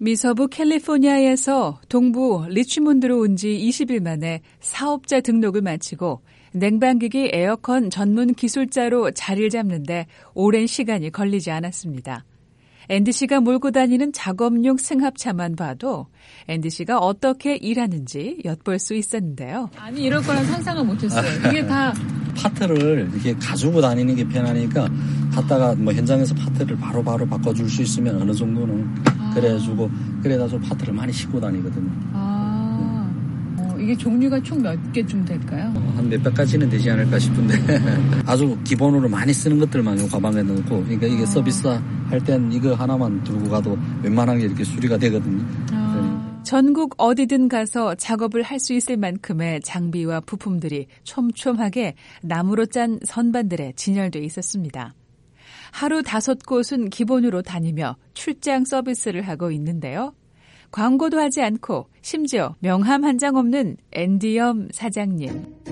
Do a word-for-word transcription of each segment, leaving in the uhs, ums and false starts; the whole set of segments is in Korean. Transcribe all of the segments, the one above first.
미서부 캘리포니아에서 동부 리치몬드로 온 지 이십 일 만에 사업자 등록을 마치고 냉방기기 에어컨 전문 기술자로 자리를 잡는데 오랜 시간이 걸리지 않았습니다. 앤디 씨가 몰고 다니는 작업용 승합차만 봐도 앤디 씨가 어떻게 일하는지 엿볼 수 있었는데요. 아니 이럴 거란 상상을 못했어요. 이게 다 파트를 이렇게 가지고 다니는 게 편하니까 갔다가 뭐 현장에서 파트를 바로바로 바로 바꿔줄 수 있으면 어느 정도는 아. 그래가지고 그래가지고 파트를 많이 싣고 다니거든요. 아, 네. 어, 이게 종류가 총 몇 개쯤 될까요? 어, 한 몇백 가지는 되지 않을까 싶은데 아주 기본으로 많이 쓰는 것들만 요 가방에 넣고 그러니까 이게 아. 서비스 할 땐 이거 하나만 들고 가도 웬만한 게 이렇게 수리가 되거든요. 아. 전국 어디든 가서 작업을 할 수 있을 만큼의 장비와 부품들이 촘촘하게 나무로 짠 선반들에 진열돼 있었습니다. 하루 다섯 곳은 기본으로 다니며 출장 서비스를 하고 있는데요. 광고도 하지 않고 심지어 명함 한 장 없는 앤디엄 사장님.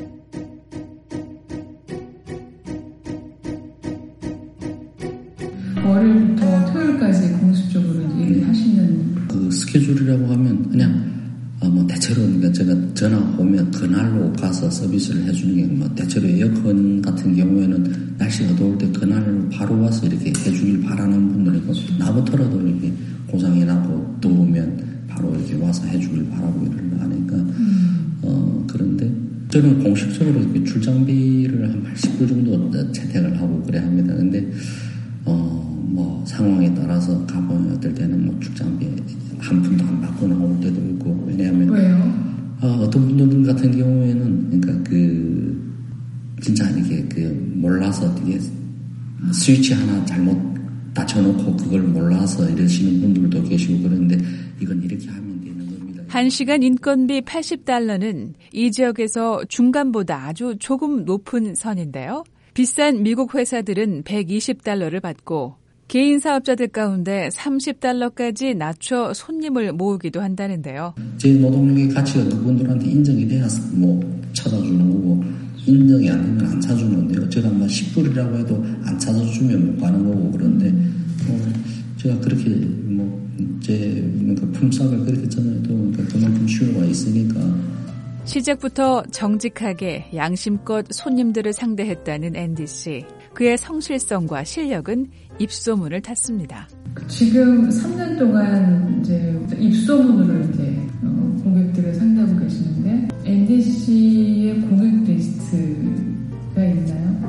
월요일부터 토요일까지 공수적으로 일을 하시는 그 스케줄이라고 하면 그냥 어 뭐 대체로 그러니까 제가 전화 오면 그날로 가서 서비스를 해주는 게 뭐 대체로 에어컨 같은 경우에는 날씨가 더울 때 그날 바로 와서 이렇게 해주길 바라는 분들이고 나부터라도 이렇게 고장이 나고 더우면 바로 이렇게 와서 해주길 바라고 일을 하니까 음. 어 그런데 저는 공식적으로 이렇게 출장비를 한 팔십 불 정도 채택을 하고 그래 합니다. 근데 어 뭐 상황에 따라서 가보면 어떨 때는 뭐 출장비 한 푼도 안 받고 나올 때도 있고 왜냐하면 왜요? 어, 어떤 분들 같은 경우에는 그러니까 그 진짜 이게 그 몰라서 이게 스위치 하나 잘못 닫혀놓고 그걸 몰라서 이러시는 분들도 계시고 그런데 이건 이렇게 하면 되는 겁니다. 한 시간 인건비 팔십 달러는 이 지역에서 중간보다 아주 조금 높은 선인데요. 비싼 미국 회사들은 백이십 달러를 받고 개인 사업자들 가운데 삼십 달러까지 낮춰 손님을 모으기도 한다는데요. 제 노동력의 가치가 그분들한테 인정이 돼야 뭐 찾아주는 거고 인정이 안 되면 안 찾아주는데요. 제가 뭐 십 불이라고 해도 안 찾아주면 못 가는 거고 그런데 어, 제가 그렇게 뭐제 그러니까 품삯을 그렇게 전해도 그러니까 그만큼 수요가 있으니까. 시작부터 정직하게 양심껏 손님들을 상대했다는 앤디 씨. 그의 성실성과 실력은 입소문을 탔습니다. 지금 삼 년 동안 이제 입소문으로 이렇게 어, 고객들을 상대하고 계시는데 앤디 씨의 고객 리스트가 있나요?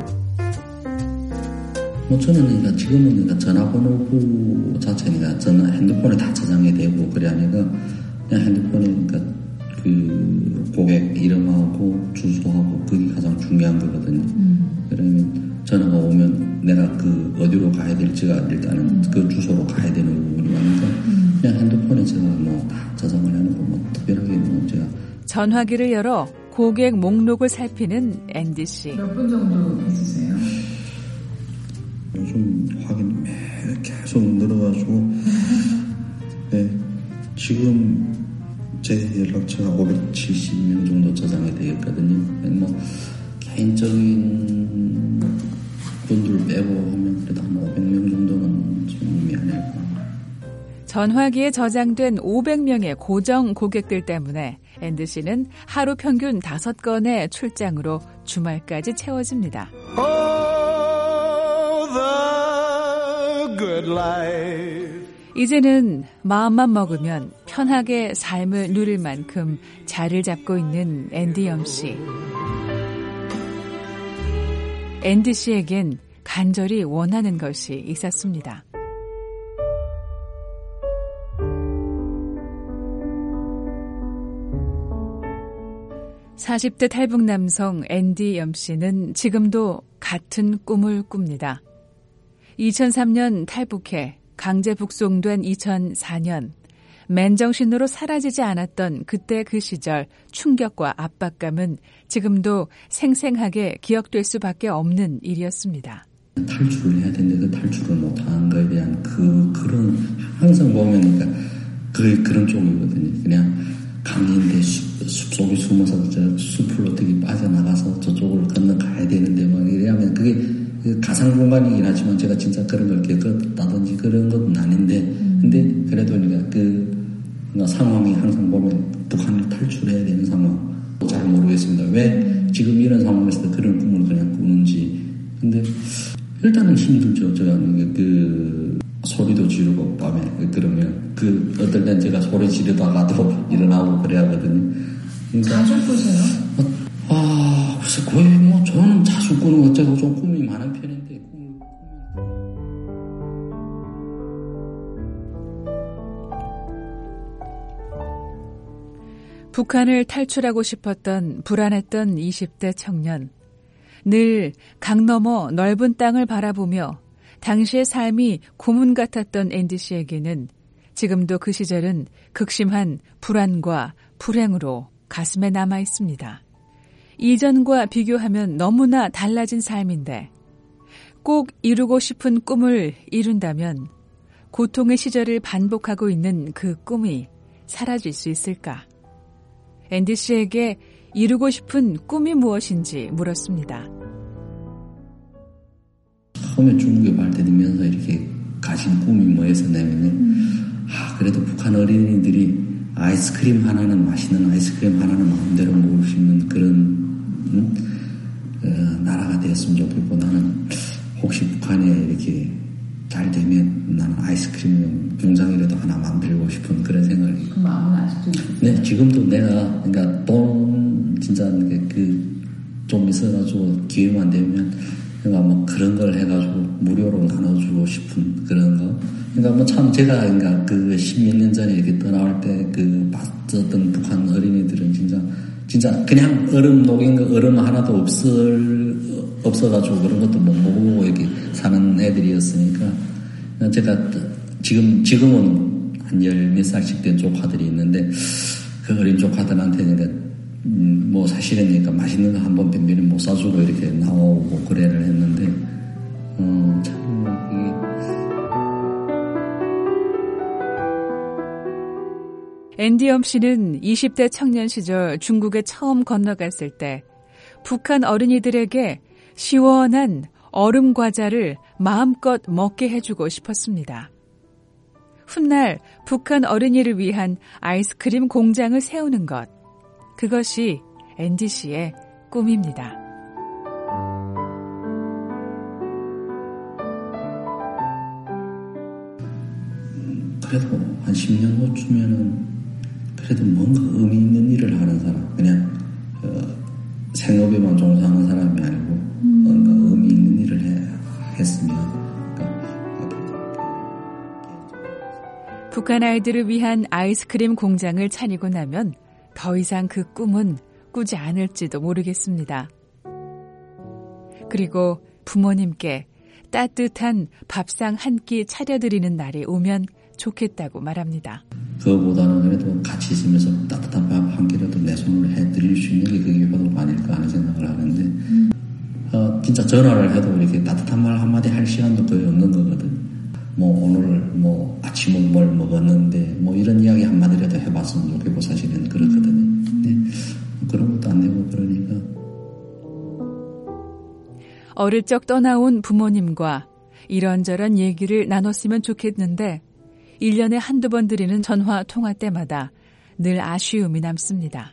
뭐 저는 그러니까 지금은 그러니까 전화번호부 자체니까 전화 핸드폰에 다 저장이 되고 그래 하니까 그냥 핸드폰에 그러니까 그 고객 이름하고 주소하고 그게 가장 중요한 거거든요. 음. 그러면 전화가 오면 내가 그 어디로 가야 될지가 일단은 음. 그 주소로 가야 되는 부분이 많으니까 음. 그냥 핸드폰에 제가 뭐 다 저장을 해놓고 뭐 특별하게 뭐 제가 전화기를 열어 고객 목록을 살피는 앤디 씨. 몇 분 정도 있으세요? 요즘 확인 매일 계속 늘어가지고 네 지금 제 연락처가 오백칠십 명 정도 저장이 되어 있거든요. 뭐 개인적인 분들 빼고 하면 그래도 한 오백 명 정도는 좀 이미 아닐까. 전화기에 저장된 오백 명의 고정 고객들 때문에 앤디 씨는 하루 평균 다섯 건의 출장으로 주말까지 채워집니다. Oh, the good life. 이제는 마음만 먹으면 편하게 삶을 누릴 만큼 자리를 잡고 있는 앤디엄 씨. 앤디 씨에겐 간절히 원하는 것이 있었습니다. 사십 대 탈북 남성 앤디엄 씨는 지금도 같은 꿈을 꿉니다. 이천삼 년 탈북해 강제 북송된 이천사 년 맨정신으로 사라지지 않았던 그때 그 시절 충격과 압박감은 지금도 생생하게 기억될 수밖에 없는 일이었습니다. 탈출을 해야 되는데 그 탈출을 못한 거에 대한 그 그런 항상 보면 그러니까 그 그런 쪽이거든요. 그냥 강인데 숲, 숲속에 숨어서 저 숲을 어떻게 빠져나가서 저쪽을 건너가야 되는데 막 이래야면 그게 가상 공간이긴 하지만 제가 진짜 그런 걸 겪었다든지 그런 건 아닌데 근데 그래도 우리가 그 상황이 항상 보면 북한을 탈출해야 되는 상황. 잘 모르겠습니다. 왜 지금 이런 상황에서 그런 꿈을 그냥 꾸는지. 근데 일단은 힘들죠. 제가 그 소리도 지르고 밤에 그러면 그 어떨 땐 제가 소리 지르다가도 일어나고 그래야 하거든요. 그러니까 자주 꾸세요? 아, 글쎄 거의 뭐 저는 자주 꾸는 것 제가 좀 꿈이 많은 편인데. 북한을 탈출하고 싶었던 불안했던 이십 대 청년. 늘 강 너머 넓은 땅을 바라보며 당시의 삶이 고문 같았던 앤디 씨에게는 지금도 그 시절은 극심한 불안과 불행으로 가슴에 남아 있습니다. 이전과 비교하면 너무나 달라진 삶인데 꼭 이루고 싶은 꿈을 이룬다면 고통의 시절을 반복하고 있는 그 꿈이 사라질 수 있을까? 앤디 씨에게 이루고 싶은 꿈이 무엇인지 물었습니다. 처음에 중국에 발대되면서 이렇게 가진 꿈이 뭐였었냐면요. 음. 아, 그래도 북한 어린이들이 아이스크림 하나는 맛있는 아이스크림 하나는 마음대로 먹을 수 있는 그런 음? 어, 나라가 되었으면 좋겠고 나는 혹시 북한에 이렇게 잘 되면 나는 아이스크림 공장이라도 하나 만들고 싶은 그런 생각이. 그 마음은 아직도 있어요? 네, 지금도 내가 그러니까 돈 진짜 그 좀 있어가지고 기회만 되면 그러니까 뭐 그런 걸 해가지고 무료로 나눠주고 싶은 그런 거. 그러니까 뭐 참 제가 그러니까 그 십몇 년 전에 이렇게 떠나올 때 그 봤었던 북한 어린이들은 진짜 진짜 그냥 얼음 녹인 거 얼음 하나도 없을 없어가지고 그런 것도 못 먹고 이렇게 사는 애들이었으니까 제가 지금 지금은 한 열 몇 살씩 된 조카들이 있는데 그 어린 조카들한테 그러니까 음 뭐 사실은 그러니까 맛있는 거 한 번 뱀변에 못 사주고 이렇게 나오고 그래를 했는데 어 참 이게 앤디엄 씨는 이십 대 청년 시절 중국에 처음 건너갔을 때 북한 어린이들에게 시원한 얼음 과자를 마음껏 먹게 해주고 싶었습니다. 훗날 북한 어린이를 위한 아이스크림 공장을 세우는 것, 그것이 앤디 씨의 꿈입니다. 그래도 한 십 년 후쯤에는 그래도 뭔가 의미 있는 일을 하는 사람, 그냥 어, 생업에만 종사하는 사람이 아니고 음. 뭔가 의미 있는 일을 해, 했으면. 북한 아이들을 위한 아이스크림 공장을 차리고 나면 더 이상 그 꿈은 꾸지 않을지도 모르겠습니다. 그리고 부모님께 따뜻한 밥상 한 끼 차려드리는 날이 오면 좋겠다고 말합니다. 그거보다는 그래도 같이 있으면서 따뜻한 밥 한 끼라도 내 손으로 해드릴 수 있는 게 그게 바로 아닐까 하는 생각을 하는데 음. 어, 진짜 전화를 해도 이렇게 따뜻한 말 한마디 할 시간도 거의 없는 거거든. 뭐 오늘 뭐 아침은 뭘 먹었는데 뭐 이런 이야기 한마디라도 해봤으면 좋겠고 사실은 그렇거든요. 네. 그런 것도 안 되고 그러니까. 어릴 적 떠나온 부모님과 이런저런 얘기를 나눴으면 좋겠는데 일 년에 한두 번 드리는 전화 통화 때마다 늘 아쉬움이 남습니다.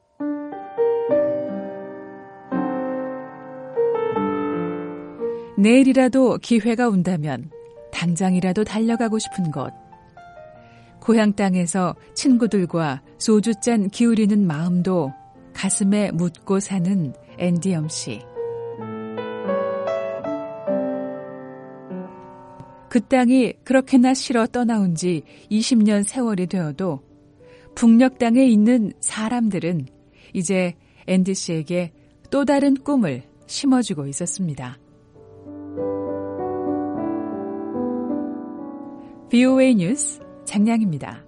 내일이라도 기회가 온다면 당장이라도 달려가고 싶은 곳. 고향 땅에서 친구들과 소주잔 기울이는 마음도 가슴에 묻고 사는 앤디엄 씨. 그 땅이 그렇게나 싫어 떠나온 지 이십 년 세월이 되어도 북녘 땅에 있는 사람들은 이제 앤디 씨에게 또 다른 꿈을 심어주고 있었습니다. 브이오에이 뉴스 장량입니다.